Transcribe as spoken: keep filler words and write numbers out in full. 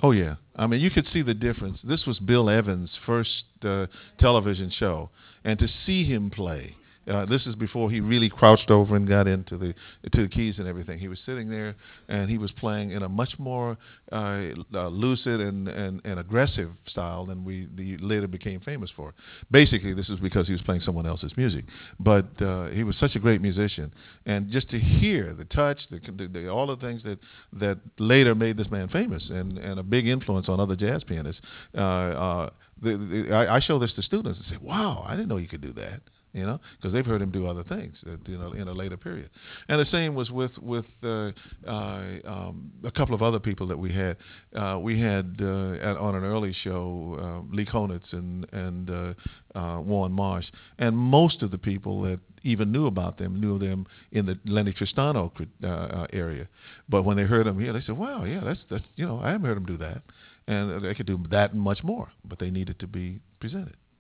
Oh yeah, I mean you could see the difference. This was Bill Evans' first uh, television show, and to see him play, uh, this is before he really crouched over and got into the to the keys and everything. He was sitting there, and he was playing in a much more uh, uh, lucid and, and, and aggressive style than we the later became famous for. Basically, this is because he was playing someone else's music, but uh, he was such a great musician, and just to hear the touch, the, the, the all the things that that later made this man famous and, and a big influence on other jazz pianists. Uh, uh, the, the, I, I show this to students and say, "Wow, I didn't know you could do that." You know, because they've heard him do other things, uh, you know, in a later period. And the same was with with uh, uh, um, a couple of other people that we had. Uh, we had uh, at, on an early show uh, Lee Konitz and and uh, uh, Warren Marsh, and most of the people that even knew about them knew them in the Lenny Tristano uh, uh, area. But when they heard him here, they said, "Wow, yeah, that's that's you know, I haven't heard him do that," and they could do that and much more, but they needed to be presented.